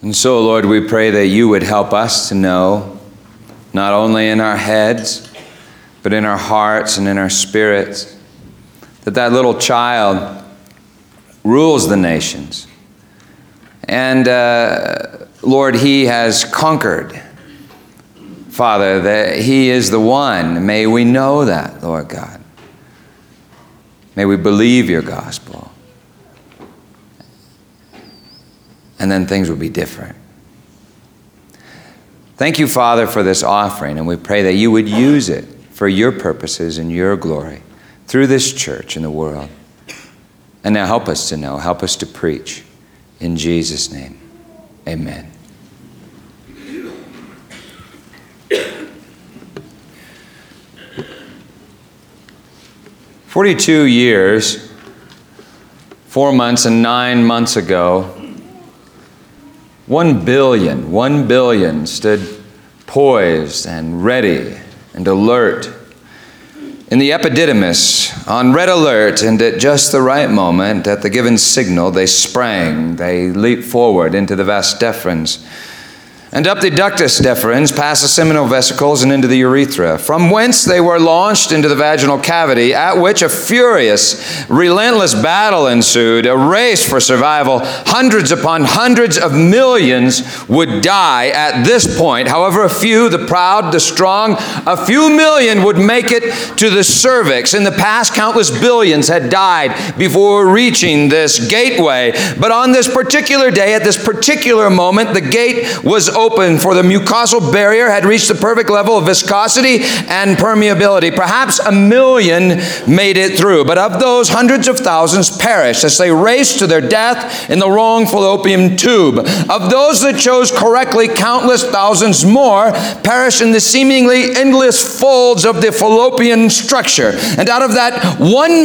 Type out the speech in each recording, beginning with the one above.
And so, Lord, we pray that you would help us to know, not only in our heads, but in our hearts and in our spirits, that that little child rules the nations. And, Lord, he has conquered. Father, that he is the one. May we know that, Lord God. May we believe your gospel. And then things will be different. Thank you, Father, for this offering, and we pray that you would use it for your purposes and your glory through this church in the world. And now help us to know, help us to preach. In Jesus' name, amen. 42 years, 4 months and 9 months ago, 1 billion stood poised and ready and alert in the epididymis, on red alert, and at just the right moment, at the given signal, they sprang, they leaped forward into the vas deferens, and up the ductus deferens, past the seminal vesicles and into the urethra, from whence they were launched into the vaginal cavity, at which a furious, relentless battle ensued, a race for survival. Hundreds upon hundreds of millions would die at this point. However, a few, the proud, the strong, a few million would make it to the cervix. In the past, countless billions had died before reaching this gateway. But on this particular day, at this particular moment, the gate was open, for the mucosal barrier had reached the perfect level of viscosity and permeability. Perhaps 1 million made it through, but of those, hundreds of thousands perished as they raced to their death in the wrong fallopian tube. Of those that chose correctly, countless thousands more perished in the seemingly endless folds of the fallopian structure. And out of that 1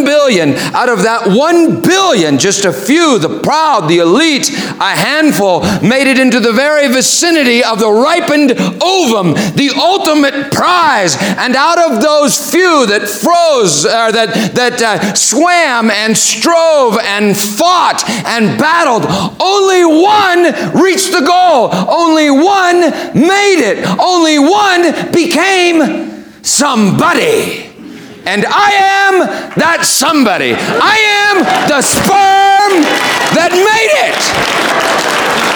billion, just a few, the proud, the elite, a handful, made it into the very vicinity of the ripened ovum, the ultimate prize. And out of those few that froze, that swam and strove and fought and battled, only one reached the goal. Only one made it. Only one became somebody. And I am that somebody. I am the sperm that made it.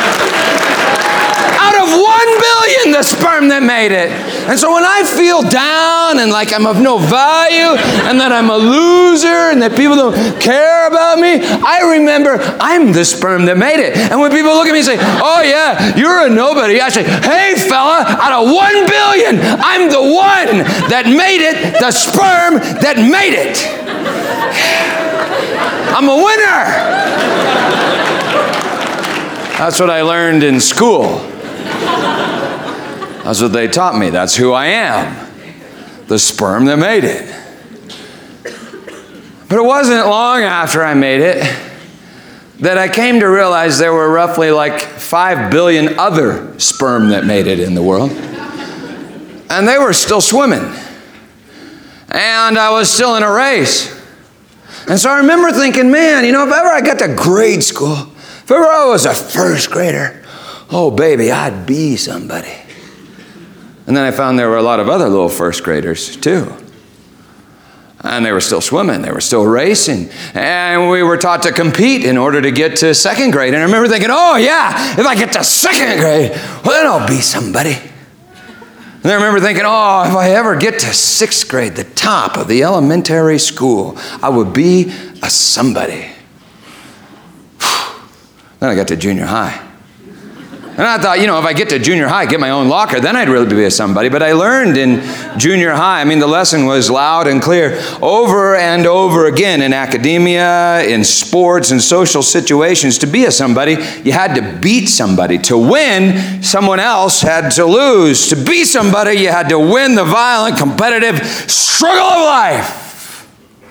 Out of 1 billion, the sperm that made it. And so when I feel down and like I'm of no value and that I'm a loser and that people don't care about me, I remember I'm the sperm that made it. And when people look at me and say, oh yeah, you're a nobody, I say, hey fella, out of 1 billion, I'm the one that made it, the sperm that made it. I'm a winner. That's what I learned in school. That's what they taught me. That's who I am. The sperm that made it. But it wasn't long after I made it that I came to realize there were roughly like 5 billion other sperm that made it in the world. And they were still swimming. And I was still in a race. And so I remember thinking, man, if ever I got to grade school, if ever I was a first grader, oh baby, I'd be somebody. And then I found there were a lot of other little first graders too. And they were still swimming, they were still racing. And we were taught to compete in order to get to second grade. And I remember thinking, oh yeah, if I get to second grade, well then I'll be somebody. And I remember thinking, oh, if I ever get to sixth grade, the top of the elementary school, I would be a somebody. Then I got to junior high. And I thought, if I get to junior high, get my own locker, then I'd really be a somebody. But I learned in junior high, the lesson was loud and clear over and over again in academia, in sports, and social situations. To be a somebody, you had to beat somebody. To win, someone else had to lose. To be somebody, you had to win the violent, competitive struggle of life.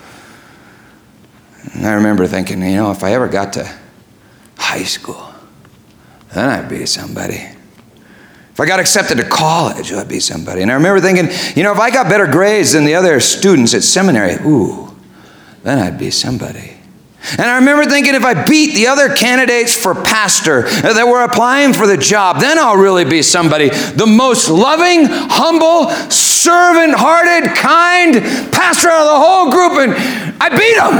And I remember thinking, if I ever got to high school, then I'd be somebody. If I got accepted to college, I'd be somebody. And I remember thinking, if I got better grades than the other students at seminary, then I'd be somebody. And I remember thinking, if I beat the other candidates for pastor that were applying for the job, then I'll really be somebody. The most loving, humble, servant-hearted, kind pastor out of the whole group, and I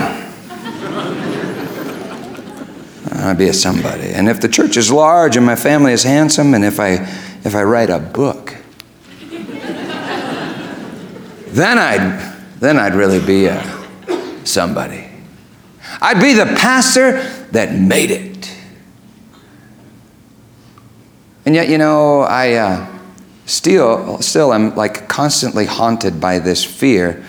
beat him. I'd be a somebody. And if the church is large and my family is handsome, and if I write a book, then I'd really be a somebody. I'd be the pastor that made it. And yet, I still am like constantly haunted by this fear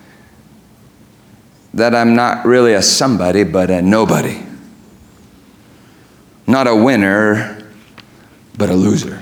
that I'm not really a somebody, but a nobody. Not a winner, but a loser.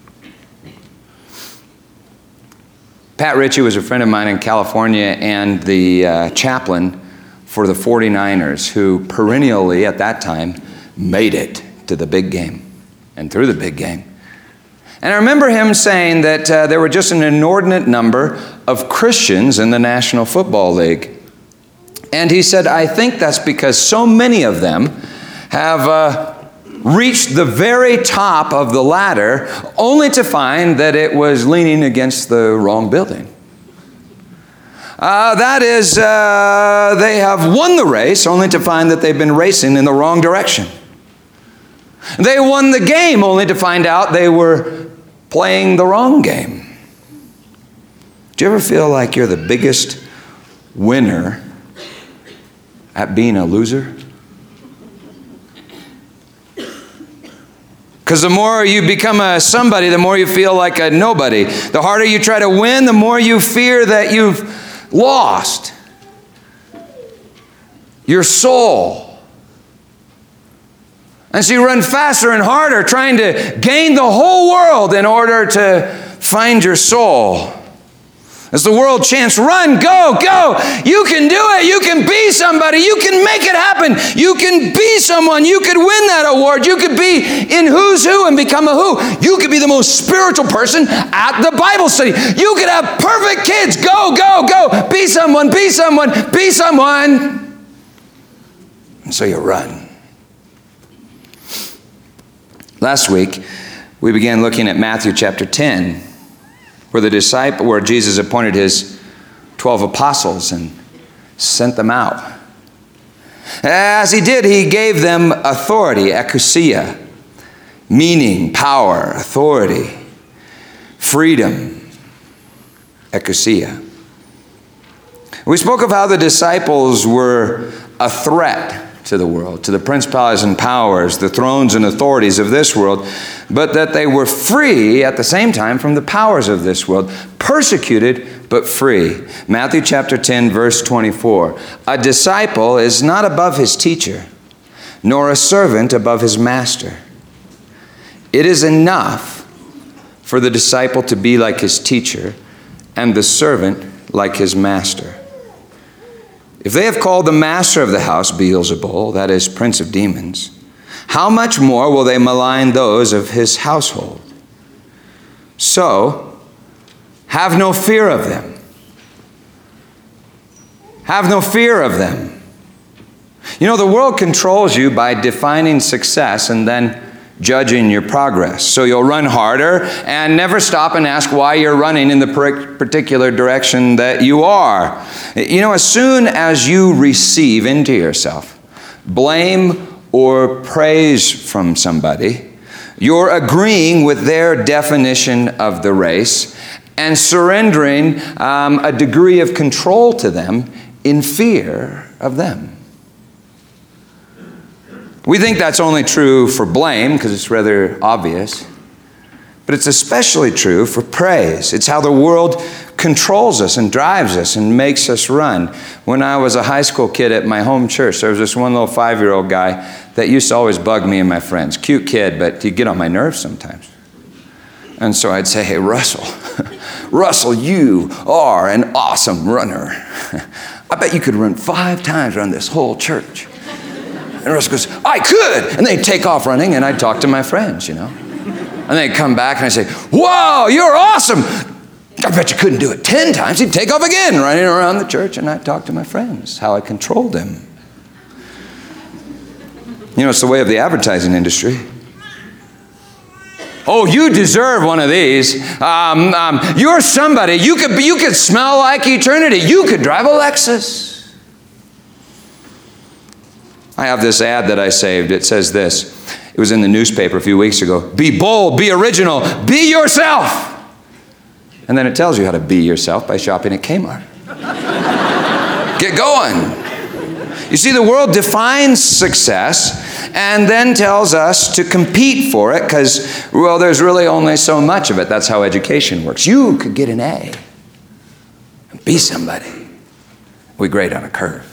Pat Ritchie was a friend of mine in California, and the chaplain for the 49ers, who perennially at that time made it to the big game and through the big game. And I remember him saying that there were just an inordinate number of Christians in the National Football League. And he said, I think that's because so many of them have reached the very top of the ladder only to find that it was leaning against the wrong building. That is, they have won the race only to find that they've been racing in the wrong direction. They won the game only to find out they were playing the wrong game. Do you ever feel like you're the biggest winner at being a loser? Because the more you become a somebody, the more you feel like a nobody. The harder you try to win, the more you fear that you've lost your soul. And so you run faster and harder trying to gain the whole world in order to find your soul. As the world chants, run, go, go. You can do it. You can be somebody. You can make it happen. You can be someone. You could win that award. You could be in Who's Who and become a who. You could be the most spiritual person at the Bible study. You could have perfect kids. Go, go, go. Be someone, be someone, be someone. And so you run. Last week, we began looking at Matthew chapter 10. Where Jesus appointed his 12 apostles and sent them out. As he did, he gave them authority, exousia, meaning, power, authority, freedom, exousia. We spoke of how the disciples were a threat to the world, to the principalities and powers, the thrones and authorities of this world, but that they were free at the same time from the powers of this world, persecuted but free. Matthew chapter 10, verse 24. A disciple is not above his teacher, nor a servant above his master. It is enough for the disciple to be like his teacher and the servant like his master. If they have called the master of the house Beelzebul, that is, prince of demons, how much more will they malign those of his household? So, have no fear of them. Have no fear of them. You know, the world controls you by defining success and then judging your progress. So you'll run harder and never stop and ask why you're running in the particular direction that you are. You know, as soon as you receive into yourself blame or praise from somebody, you're agreeing with their definition of the race and surrendering a degree of control to them in fear of them. We think that's only true for blame because it's rather obvious, but it's especially true for praise. It's how the world controls us and drives us and makes us run. When I was a high school kid at my home church, there was this one little 5-year-old guy that used to always bug me and my friends. Cute kid, but he'd get on my nerves sometimes. And so I'd say, hey, Russell, Russell, you are an awesome runner. I bet you could run 5 times around this whole church. And Russell goes, I could. And they'd take off running, and I'd talk to my friends, you know. And they'd come back, and I'd say, whoa, you're awesome. I bet you couldn't do it 10 times. He'd take off again, running around the church, and I'd talk to my friends, how I controlled him. You know, it's the way of the advertising industry. Oh, you deserve one of these. You're somebody. You could smell like eternity. You could drive a Lexus. I have this ad that I saved. It says this. It was in the newspaper a few weeks ago. Be bold, be original, be yourself. And then it tells you how to be yourself by shopping at Kmart. Get going. You see, the world defines success and then tells us to compete for it because, well, there's really only so much of it. That's how education works. You could get an A and be somebody. We grade on a curve.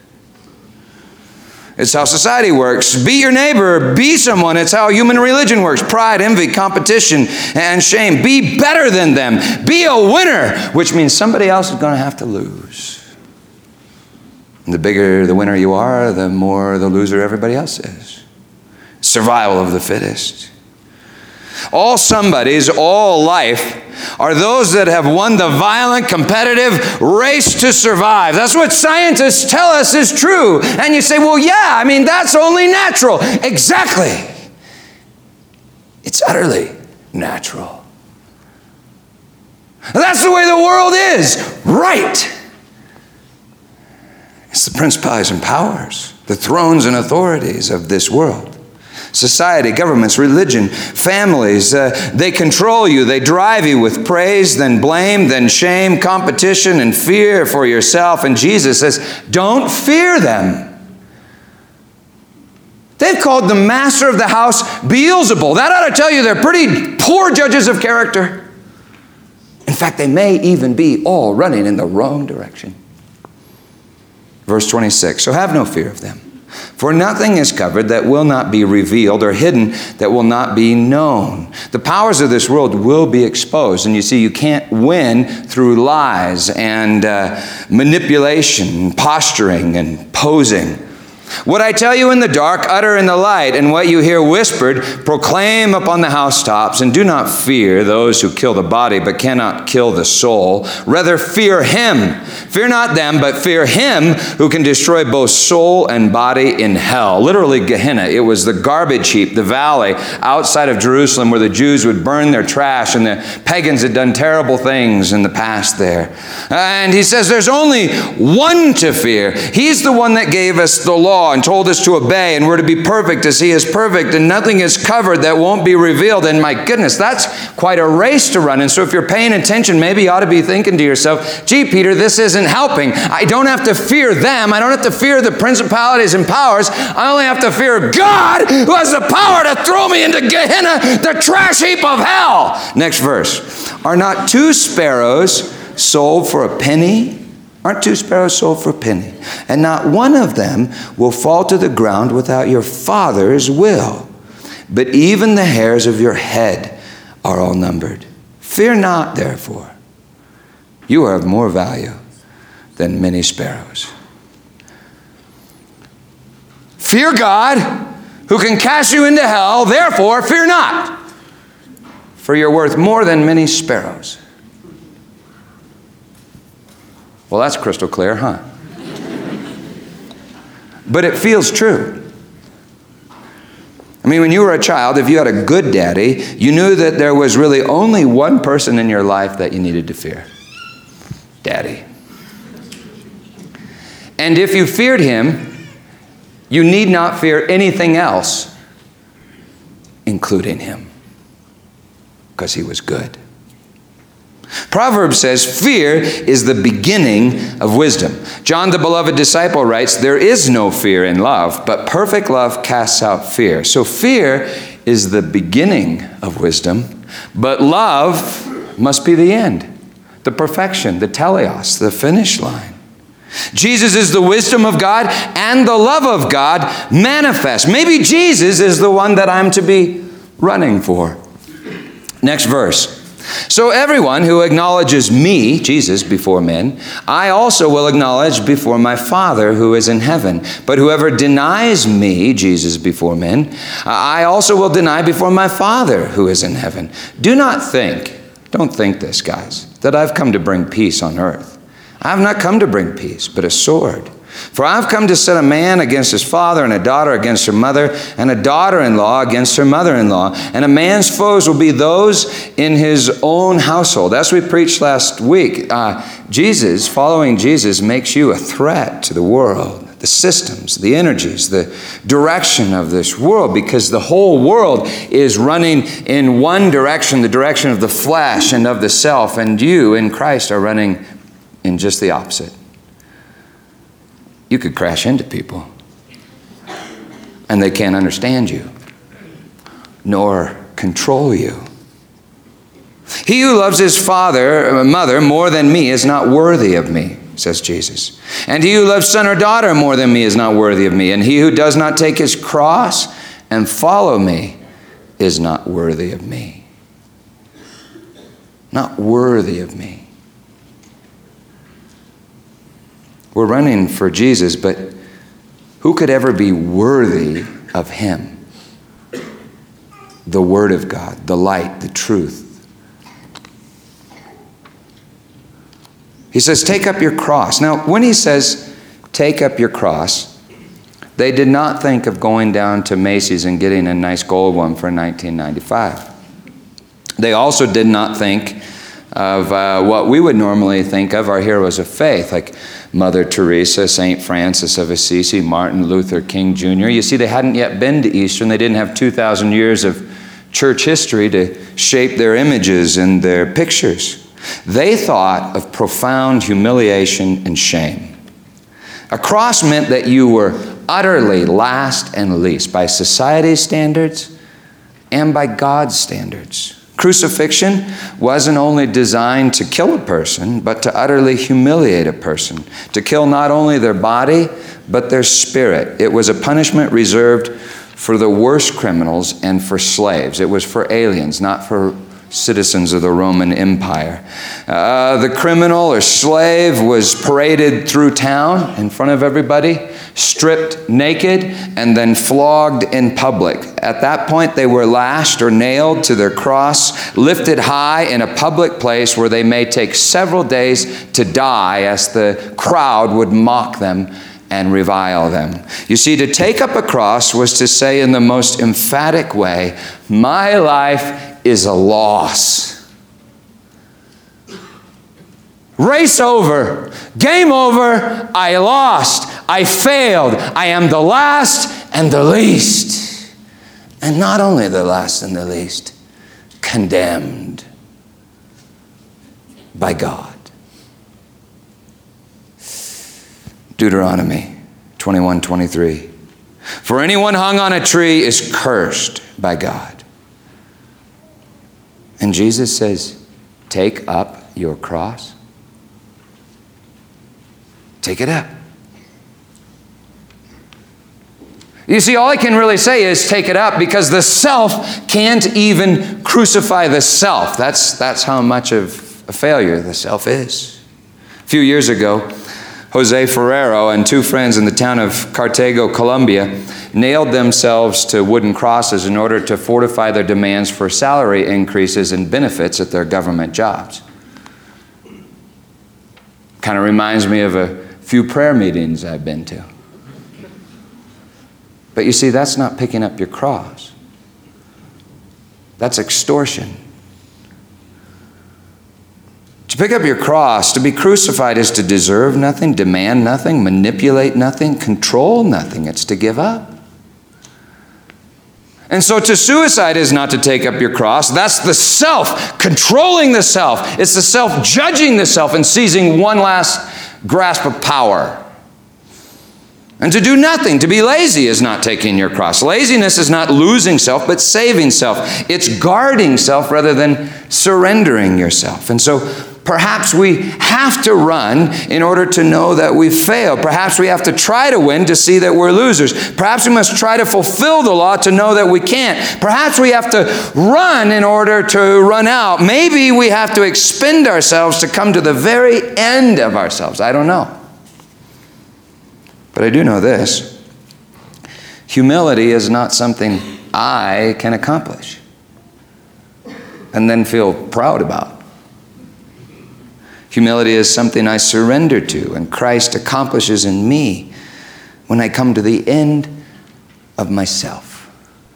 It's how society works. Be your neighbor. Be someone. It's how human religion works. Pride, envy, competition, and shame. Be better than them. Be a winner, which means somebody else is going to have to lose. And the bigger the winner you are, the more the loser everybody else is. Survival of the fittest. All somebodies, all life, are those that have won the violent, competitive race to survive. That's what scientists tell us is true. And you say, well, yeah, I mean, that's only natural. Exactly. It's utterly natural. That's the way the world is. Right. It's the principalities and powers, the thrones and authorities of this world. Society, governments, religion, families, they control you. They drive you with praise, then blame, then shame, competition, and fear for yourself. And Jesus says, don't fear them. They've called the master of the house Beelzebul. That ought to tell you they're pretty poor judges of character. In fact, they may even be all running in the wrong direction. Verse 26, so have no fear of them. For nothing is covered that will not be revealed, or hidden that will not be known. The powers of this world will be exposed. And you see, you can't win through lies and manipulation, posturing and posing. What I tell you in the dark, utter in the light, and what you hear whispered, proclaim upon the housetops. And do not fear those who kill the body, but cannot kill the soul. Rather, fear him. Fear not them, but fear him who can destroy both soul and body in hell. Literally, Gehenna. It was the garbage heap, the valley outside of Jerusalem where the Jews would burn their trash, and the pagans had done terrible things in the past there. And he says there's only one to fear. He's the one that gave us the law and told us to obey, and we're to be perfect as he is perfect, and nothing is covered that won't be revealed. And my goodness, that's quite a race to run. And so if you're paying attention, maybe you ought to be thinking to yourself, gee, Peter, this isn't helping. I don't have to fear them. I don't have to fear the principalities and powers. I only have to fear God, who has the power to throw me into Gehenna, the trash heap of hell. Next verse. Are not 2 sparrows sold for a penny? Aren't 2 sparrows sold for a penny? And not one of them will fall to the ground without your Father's will. But even the hairs of your head are all numbered. Fear not, therefore. You are of more value than many sparrows. Fear God, who can cast you into hell. Therefore, fear not. For you're worth more than many sparrows. Well, that's crystal clear, huh? But it feels true. I mean, when you were a child, if you had a good daddy, you knew that there was really only one person in your life that you needed to fear. Daddy. And if you feared him, you need not fear anything else, including him, because he was good. Proverbs says, fear is the beginning of wisdom. John, the beloved disciple, writes, there is no fear in love, but perfect love casts out fear. So fear is the beginning of wisdom, but love must be the end, the perfection, the teleos, the finish line. Jesus is the wisdom of God and the love of God manifest. Maybe Jesus is the one that I'm to be running for. Next verse. So everyone who acknowledges me, Jesus, before men, I also will acknowledge before my Father who is in heaven. But whoever denies me, Jesus, before men, I also will deny before my Father who is in heaven. Don't think this, guys, that I've come to bring peace on earth. I have not come to bring peace, but a sword. For I've come to set a man against his father, and a daughter against her mother, and a daughter-in-law against her mother-in-law. And a man's foes will be those in his own household. As we preached last week, following Jesus makes you a threat to the world, the systems, the energies, the direction of this world, because the whole world is running in one direction, the direction of the flesh and of the self, and you in Christ are running in just the opposite. You could crash into people, and they can't understand you, nor control you. He who loves his father or mother more than me is not worthy of me, says Jesus. And he who loves son or daughter more than me is not worthy of me. And he who does not take his cross and follow me is not worthy of me. Not worthy of me. We're running for Jesus, but who could ever be worthy of him? The Word of God, the light, the truth. He says, take up your cross. Now, when he says, take up your cross, they did not think of going down to Macy's and getting a nice gold one for $19.95. They also did not think of what we would normally think of our heroes of faith, like Mother Teresa, St. Francis of Assisi, Martin Luther King Jr. You see, they hadn't yet been to Eastern. They didn't have 2,000 years of church history to shape their images and their pictures. They thought of profound humiliation and shame. A cross meant that you were utterly last and least by society's standards and by God's standards. Crucifixion wasn't only designed to kill a person, but to utterly humiliate a person, to kill not only their body, but their spirit. It was a punishment reserved for the worst criminals and for slaves. It was for aliens, not for citizens of the Roman Empire. The criminal or slave was paraded through town in front of everybody, stripped naked, and then flogged in public. At that point, they were lashed or nailed to their cross, lifted high in a public place where they may take several days to die as the crowd would mock them and revile them. You see, to take up a cross was to say in the most emphatic way, my life is a loss. Race over. Game over. I lost. I failed. I am the last and the least. And not only the last and the least, condemned by God. Deuteronomy 21:23. For anyone hung on a tree is cursed by God. And Jesus says, take up your cross. Take it up. You see, all I can really say is take it up, because the self can't even crucify the self. That's how much of a failure the self is. A few years ago, Jose Ferrero and two friends in the town of Cartago, Colombia, nailed themselves to wooden crosses in order to fortify their demands for salary increases and benefits at their government jobs. Kind of reminds me of a few prayer meetings I've been to. But you see, that's not picking up your cross. That's extortion. To pick up your cross, to be crucified, is to deserve nothing, demand nothing, manipulate nothing, control nothing. It's to give up. And so to suicide is not to take up your cross. That's the self, controlling the self. It's the self judging the self and seizing one last grasp of power. And to do nothing, to be lazy, is not taking your cross. Laziness is not losing self, but saving self. It's guarding self rather than surrendering yourself. And so perhaps we have to run in order to know that we've failed. Perhaps we have to try to win to see that we're losers. Perhaps we must try to fulfill the law to know that we can't. Perhaps we have to run in order to run out. Maybe we have to expend ourselves to come to the very end of ourselves. I don't know. But I do know this. Humility is not something I can accomplish and then feel proud about. Humility is something I surrender to, and Christ accomplishes in me when I come to the end of myself.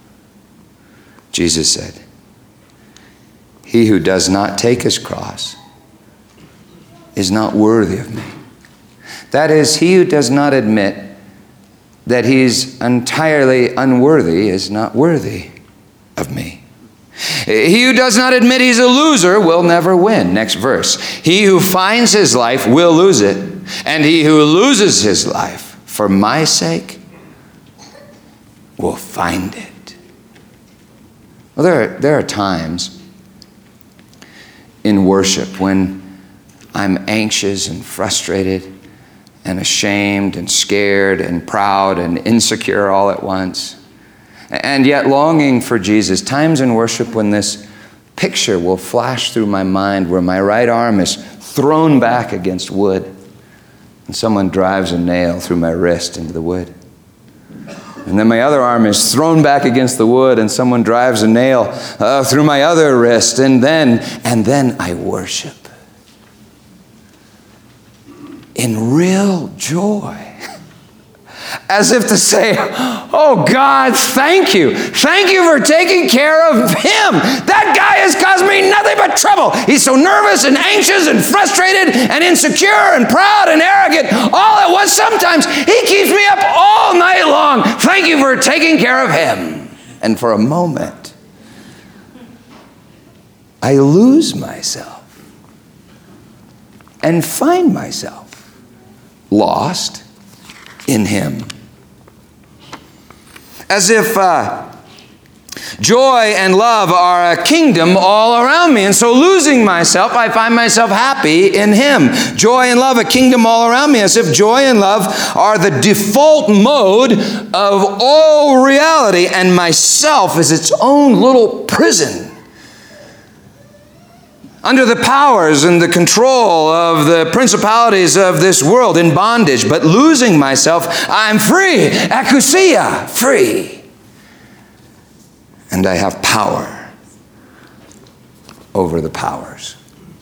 Jesus said, "He who does not take his cross is not worthy of me." That is, he who does not admit that he's entirely unworthy is not worthy of me. He who does not admit he's a loser will never win. Next verse. He who finds his life will lose it, and he who loses his life for my sake will find it. Well, there are times in worship when I'm anxious and frustrated and ashamed and scared and proud and insecure all at once, and yet longing for Jesus. Times in worship when this picture will flash through my mind where my right arm is thrown back against wood and someone drives a nail through my wrist into the wood. And then my other arm is thrown back against the wood and someone drives a nail through my other wrist. And then I worship in real joy, as if to say, "Oh God, thank you. Thank you for taking care of him. That guy has caused me nothing but trouble. He's so nervous and anxious and frustrated and insecure and proud and arrogant all at once. Sometimes he keeps me up all night long. Thank you for taking care of him." And for a moment, I lose myself and find myself lost in him. As if joy and love are a kingdom all around me. And so losing myself, I find myself happy in him. Joy and love, a kingdom all around me. As if joy and love are the default mode of all reality, and myself is its own little prison, under the powers and the control of the principalities of this world, in bondage. But losing myself, I'm free. Exousia, free. And I have power over the powers.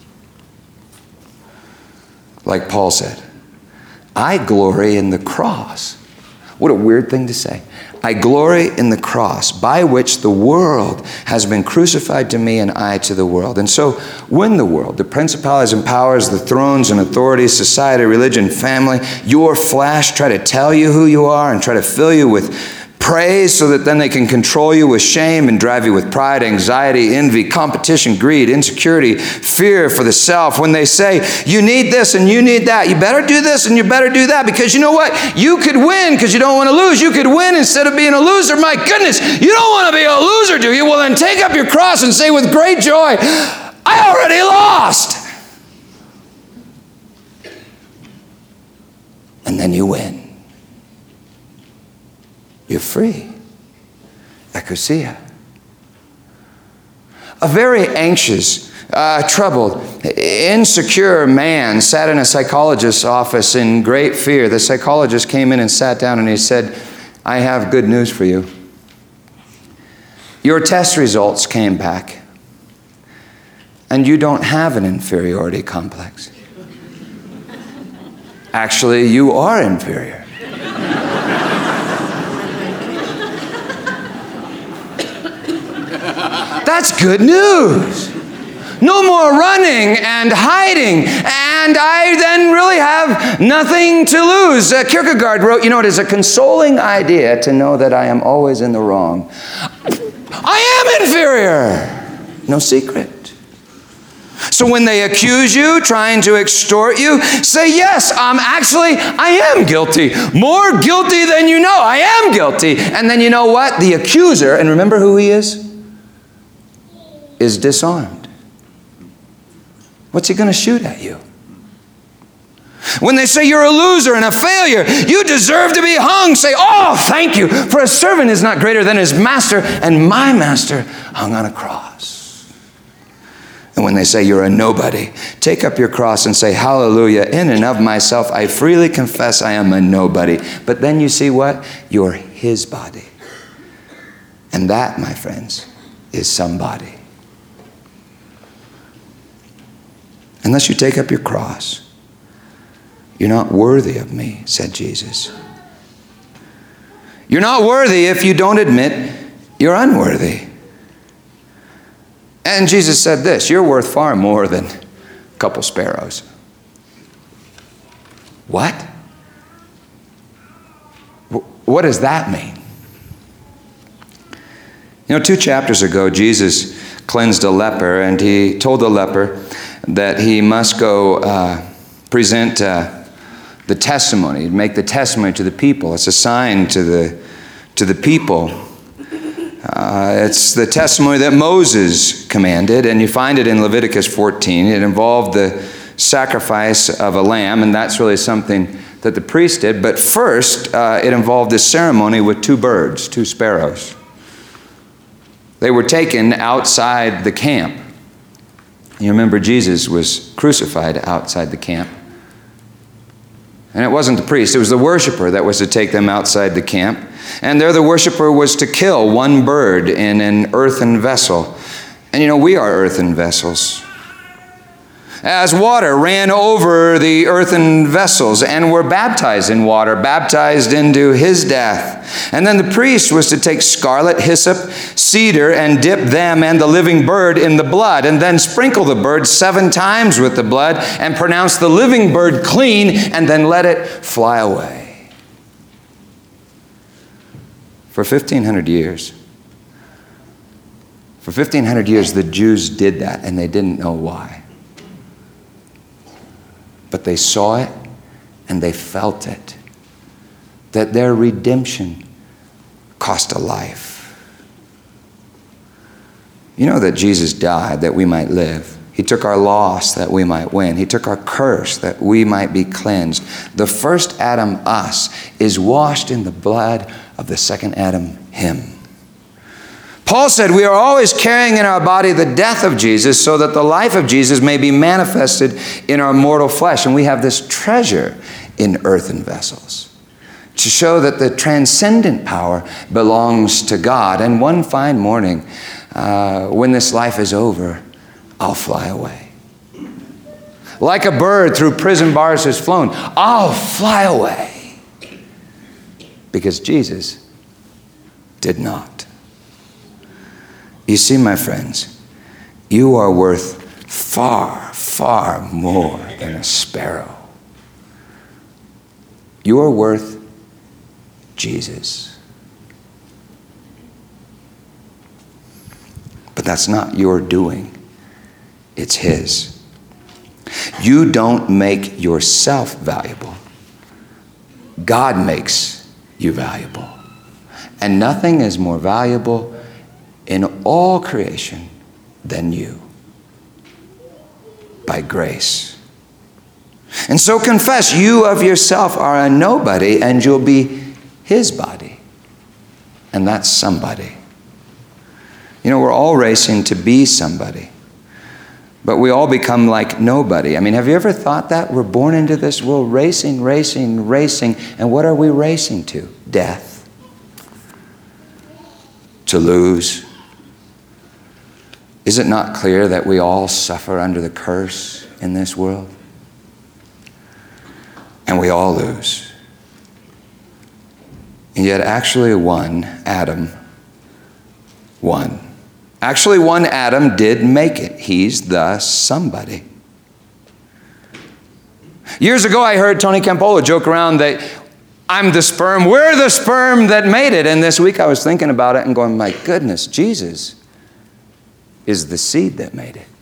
Like Paul said, I glory in the cross. What a weird thing to say. I glory in the cross, by which the world has been crucified to me and I to the world. And so when the world, the principalities and powers, the thrones and authorities, society, religion, family, your flesh try to tell you who you are and try to fill you with praise so that then they can control you with shame and drive you with pride, anxiety, envy, competition, greed, insecurity, fear for the self. When they say, you need this and you need that, you better do this and you better do that, because you know what? You could win because you don't want to lose. You could win instead of being a loser. My goodness, you don't want to be a loser, do you? Well, then take up your cross and say with great joy, I already lost. And then you win. You're free. Exousia. A very anxious, troubled, insecure man sat in a psychologist's office in great fear. The psychologist came in and sat down and he said, I have good news for you. Your test results came back and you don't have an inferiority complex. Actually, you are inferior. That's good news. No more running and hiding, and I then really have nothing to lose. Kierkegaard wrote, it is a consoling idea to know that I am always in the wrong. I am inferior. No secret. So when they accuse you, trying to extort you, say, yes, I am guilty. More guilty than you know. I am guilty. And then you know what? The accuser, and remember who he is disarmed. What's he going to shoot at you? When they say you're a loser and a failure, you deserve to be hung, say, oh, thank you, for a servant is not greater than his master, and my master hung on a cross. And when they say you're a nobody, take up your cross and say, hallelujah, in and of myself, I freely confess I am a nobody. But then you see what? You're his body. And that, my friends, is somebody. unless you take up your cross. You're not worthy of me, said Jesus. You're not worthy if you don't admit you're unworthy. And Jesus said this, you're worth far more than a couple sparrows. What? What does that mean? 2 chapters ago, Jesus cleansed a leper, and he told the leper that he must go present the testimony, make the testimony to the people. It's a sign to the people. It's the testimony that Moses commanded, and you find it in Leviticus 14. It involved the sacrifice of a lamb, and that's really something that the priest did. But first, it involved this ceremony with 2 birds, 2 sparrows. They were taken outside the camp. You remember Jesus was crucified outside the camp. And it wasn't the priest, it was the worshiper that was to take them outside the camp. And there the worshiper was to kill 1 bird in an earthen vessel. And we are earthen vessels. As water ran over the earthen vessels and were baptized in water, baptized into his death. And then the priest was to take scarlet, hyssop, cedar, and dip them and the living bird in the blood, and then sprinkle the bird 7 times with the blood, and pronounce the living bird clean, and then let it fly away. For 1,500 years, the Jews did that, and they didn't know why. But they saw it and they felt it, that their redemption cost a life. You know that Jesus died that we might live. He took our loss that we might win. He took our curse that we might be cleansed. The first Adam, us, is washed in the blood of the second Adam, him. Paul said we are always carrying in our body the death of Jesus so that the life of Jesus may be manifested in our mortal flesh. And we have this treasure in earthen vessels to show that the transcendent power belongs to God. And one fine morning, when this life is over, I'll fly away. Like a bird through prison bars has flown, I'll fly away. Because Jesus did not. You see, my friends, you are worth far, far more than a sparrow. You are worth Jesus. But that's not your doing. It's His. You don't make yourself valuable. God makes you valuable. And nothing is more valuable in all creation than you, by grace. And so confess you of yourself are a nobody, and you'll be His body. And that's somebody. We're all racing to be somebody, but we all become like nobody. Have you ever thought that? We're born into this world racing, and what are we racing to? Death. To lose. Is it not clear that we all suffer under the curse in this world? And we all lose. And yet actually one Adam did make it. He's the somebody. Years ago I heard Tony Campolo joke around that I'm the sperm, we're the sperm that made it. And this week I was thinking about it and going, my goodness, Jesus is the seed that made it.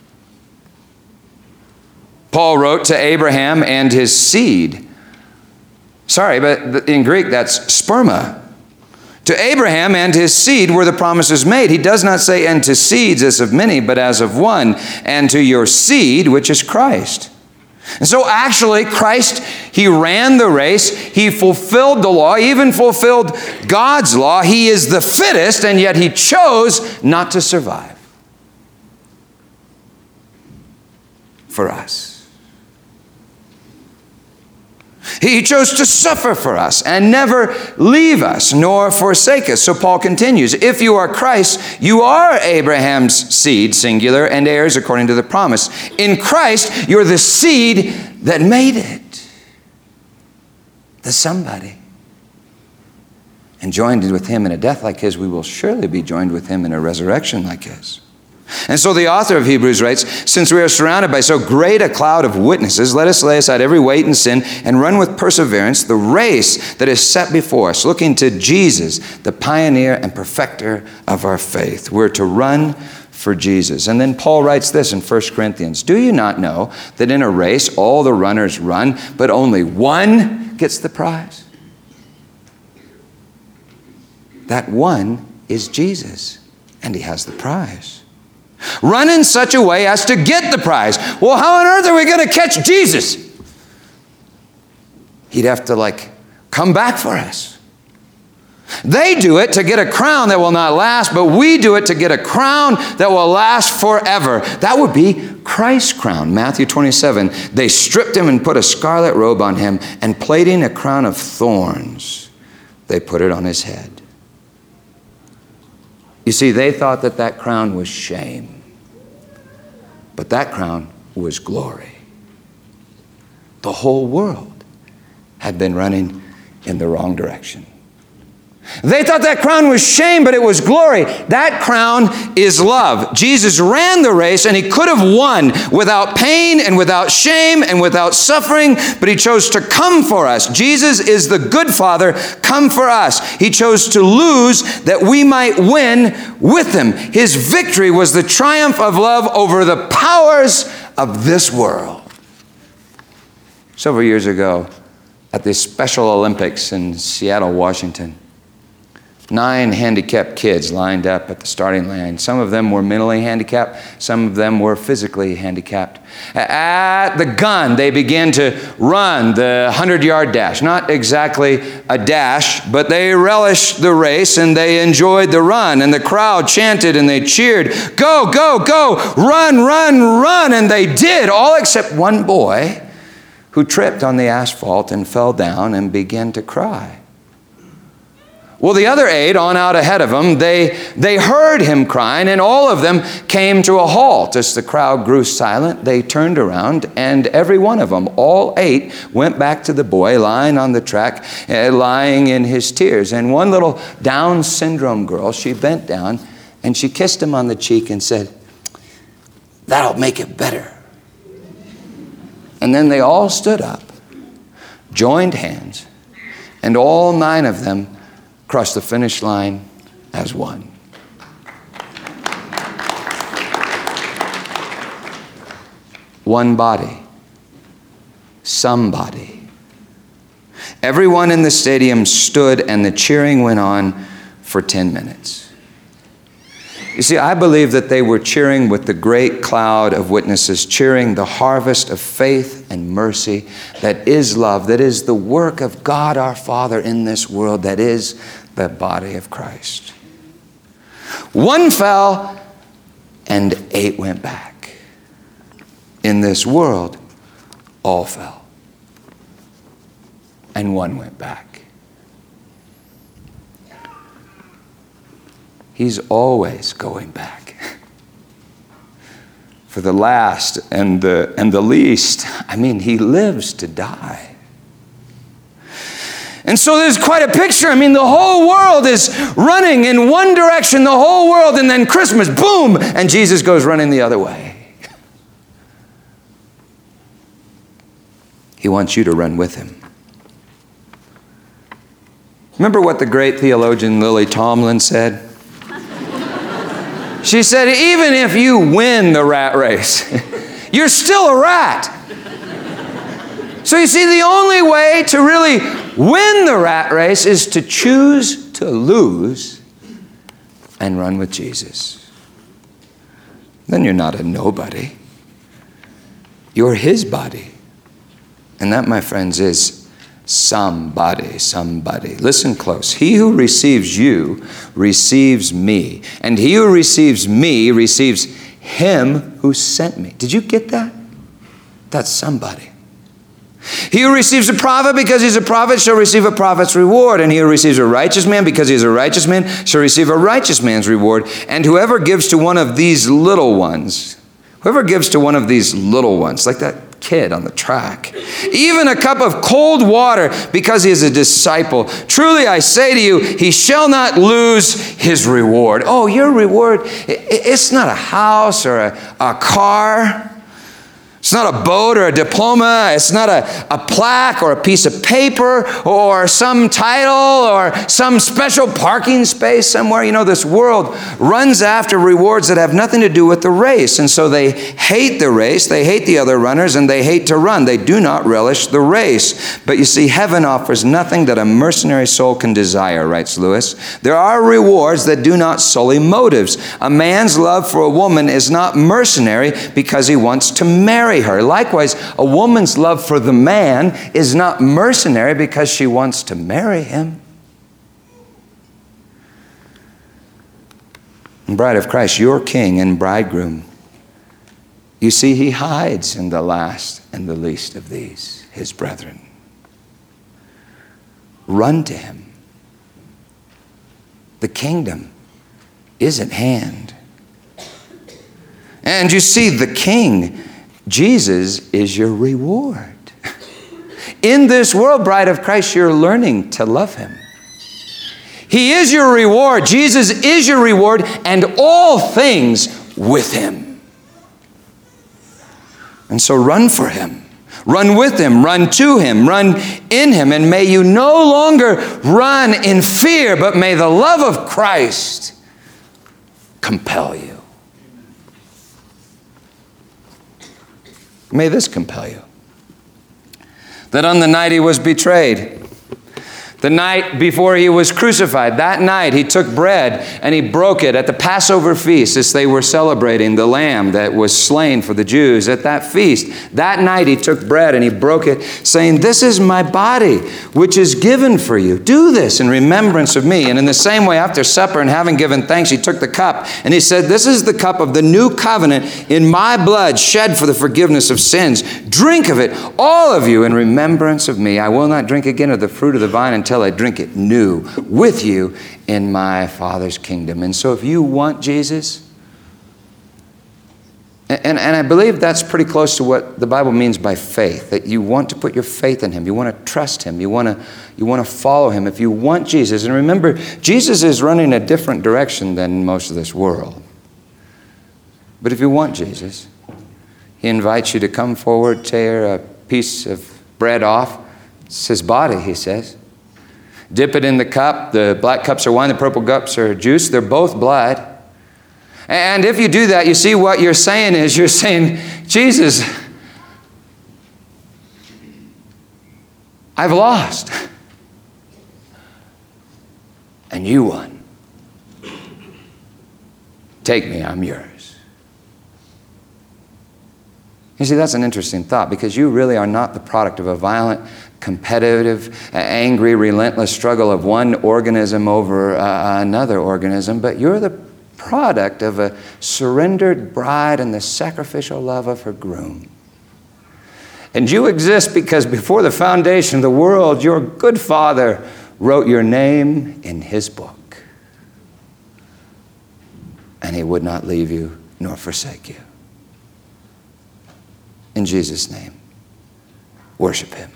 Paul wrote to Abraham and his seed. Sorry, but in Greek that's sperma. To Abraham and his seed were the promises made. He does not say, and to seeds as of many, but as of one, and to your seed, which is Christ. And so actually, Christ, He ran the race. He fulfilled the law, even fulfilled God's law. He is the fittest, and yet He chose not to survive. For us. He chose to suffer for us and never leave us nor forsake us. So Paul continues, if you are Christ, you are Abraham's seed, singular, and heirs according to the promise. In Christ, you're the seed that made it. The somebody. And joined with him in a death like his, we will surely be joined with him in a resurrection like his. And so the author of Hebrews writes, since we are surrounded by so great a cloud of witnesses, let us lay aside every weight and sin and run with perseverance the race that is set before us, looking to Jesus, the pioneer and perfecter of our faith. We're to run for Jesus. And then Paul writes this in 1 Corinthians, do you not know that in a race all the runners run, but only one gets the prize? That one is Jesus, and he has the prize. Run in such a way as to get the prize. Well, how on earth are we going to catch Jesus? He'd have to come back for us. They do it to get a crown that will not last, but we do it to get a crown that will last forever. That would be Christ's crown. Matthew 27, they stripped him and put a scarlet robe on him, and plaiting a crown of thorns, they put it on his head. You see, they thought that crown was shame. But that crown was glory. The whole world had been running in the wrong direction. They thought that crown was shame, but it was glory. That crown is love. Jesus ran the race, and he could have won without pain and without shame and without suffering, but he chose to come for us. Jesus is the good Father, come for us. He chose to lose that we might win with him. His victory was the triumph of love over the powers of this world. Several years ago, at the Special Olympics in Seattle, Washington, 9 handicapped kids lined up at the starting line. Some of them were mentally handicapped. Some of them were physically handicapped. At the gun, they began to run the 100-yard dash. Not exactly a dash, but they relished the race and they enjoyed the run. And the crowd chanted and they cheered, go, go, go, run, run, run. And they did, all except one boy who tripped on the asphalt and fell down and began to cry. Well, the other 8 on out ahead of him, they heard him crying, and all of them came to a halt. As the crowd grew silent, they turned around, and every one of them, all 8, went back to the boy lying on the track, lying in his tears. And one little Down syndrome girl, she bent down, and she kissed him on the cheek and said, that'll make it better. And then they all stood up, joined hands, and all 9 of them crossed the finish line as one. One body. Somebody. Everyone in the stadium stood and the cheering went on for 10 minutes. You see, I believe that they were cheering with the great cloud of witnesses, cheering the harvest of faith and mercy that is love, that is the work of God our Father in this world, that is the body of Christ. 1 fell and 8 went back. In this world, all fell and 1 went back. He's always going back. For the last and the least, he lives to die. And so there's quite a picture. The whole world is running in one direction, the whole world, and then Christmas, boom, and Jesus goes running the other way. He wants you to run with him. Remember what the great theologian Lily Tomlin said? She said, even if you win the rat race, you're still a rat. So you see, the only way to really win the rat race is to choose to lose and run with Jesus. Then you're not a nobody. You're his body. And that, my friends, is somebody. Listen close. He who receives you receives me. And he who receives me receives him who sent me. Did you get that? That's somebody. He who receives a prophet because he's a prophet shall receive a prophet's reward. And he who receives a righteous man because he is a righteous man shall receive a righteous man's reward. And whoever gives to one of these little ones, like that kid on the track, even a cup of cold water because he is a disciple, truly I say to you, he shall not lose his reward. Oh, your reward, it's not a house or a car. It's not a boat or a diploma. It's not a plaque or a piece of paper or some title or some special parking space somewhere. You know, this world runs after rewards that have nothing to do with the race. And so they hate the race, they hate the other runners, and they hate to run. They do not relish the race. But you see, heaven offers nothing that a mercenary soul can desire, writes Lewis. There are rewards that do not sully motives. A man's love for a woman is not mercenary because he wants to marry her. Likewise, a woman's love for the man is not mercenary because she wants to marry him. Bride of Christ, your king and bridegroom, you see, he hides in the last and the least of these, his brethren. Run to him. The kingdom is at hand. And you see, the king, Jesus, is your reward. In this world, bride of Christ, you're learning to love him. He is your reward. Jesus is your reward, and all things with him. And so run for him. Run with him. Run to him. Run in him. And may you no longer run in fear, but may the love of Christ compel you. May this compel you. That on the night he was betrayed, the night before he was crucified, that night he took bread and he broke it at the Passover feast as they were celebrating the lamb that was slain for the Jews at that feast. That night he took bread and he broke it, saying, "This is my body, which is given for you. Do this in remembrance of me." And in the same way, after supper and having given thanks, he took the cup and he said, "This is the cup of the new covenant in my blood, shed for the forgiveness of sins. Drink of it, all of you, in remembrance of me. I will not drink again of the fruit of the vine until I drink it new with you in my Father's kingdom." And so if you want Jesus, and I believe that's pretty close to what the Bible means by faith, that you want to put your faith in him, you want to trust him, you want to follow him. If you want Jesus, and remember, Jesus is running a different direction than most of this world. But if you want Jesus, he invites you to come forward, tear a piece of bread off. It's his body, he says. Dip it in the cup. The black cups are wine, the purple cups are juice. They're both blood. And if you do that, you see what you're saying is, you're saying, Jesus, I've lost. And you won. Take me, I'm yours. You see, that's an interesting thought, because you really are not the product of a violent, competitive, angry, relentless struggle of one organism over another organism, but you're the product of a surrendered bride and the sacrificial love of her groom. And you exist because before the foundation of the world, your good Father wrote your name in his book. And he would not leave you nor forsake you. In Jesus' name, worship him.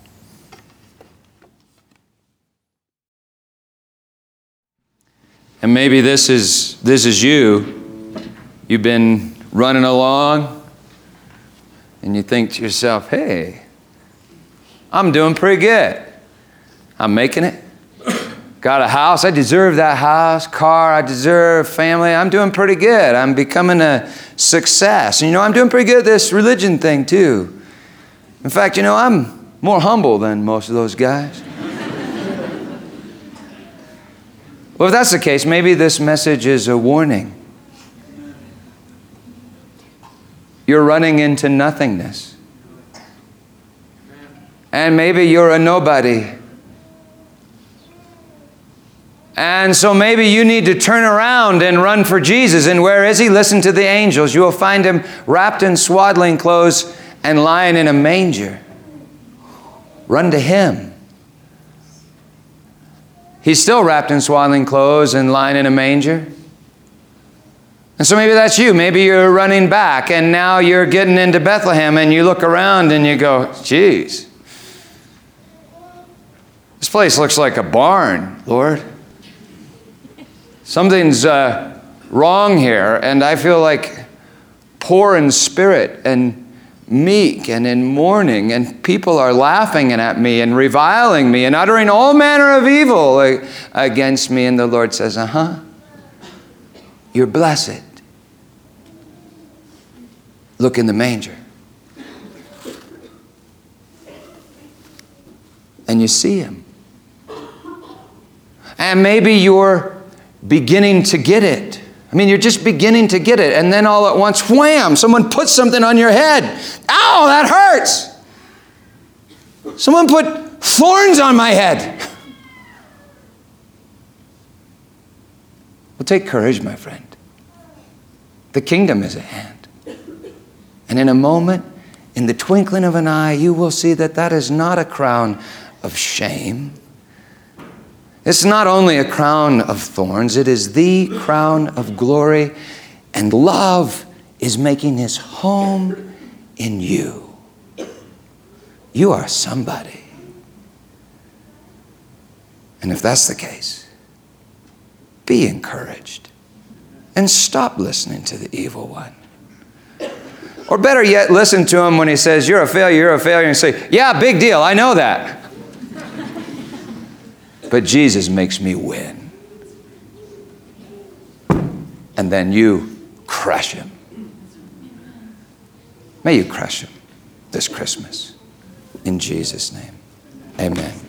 And maybe this is you. You've been running along and you think to yourself, hey, I'm doing pretty good. I'm making it. Got a house. I deserve that house. Car. I deserve family. I'm doing pretty good. I'm becoming a success. And I'm doing pretty good at this religion thing too. In fact, I'm more humble than most of those guys. Well, if that's the case, maybe this message is a warning. You're running into nothingness. And maybe you're a nobody. And so maybe you need to turn around and run for Jesus. And where is he? Listen to the angels. You will find him wrapped in swaddling clothes and lying in a manger. run to him. He's still wrapped in swaddling clothes and lying in a manger. And so maybe that's you. Maybe you're running back and now you're getting into Bethlehem and you look around and you go, geez, this place looks like a barn, Lord. Something's wrong here, and I feel like poor in spirit and meek and in mourning, and people are laughing at me and reviling me and uttering all manner of evil against me. And the Lord says, you're blessed. Look in the manger. And you see him. And maybe you're beginning to get it. I mean, you're just beginning to get it. And then all at once, wham, someone puts something on your head. Ow, that hurts. Someone put thorns on my head. Well, take courage, my friend. The kingdom is at hand. And in a moment, in the twinkling of an eye, you will see that that is not a crown of shame. It's not only a crown of thorns, it is the crown of glory, and love is making his home in you. You are somebody. And if that's the case, be encouraged and stop listening to the evil one. Or better yet, listen to him when he says, you're a failure, and say, yeah, big deal, I know that. But Jesus makes me win. And then you crush him. May you crush him this Christmas. In Jesus' name, amen.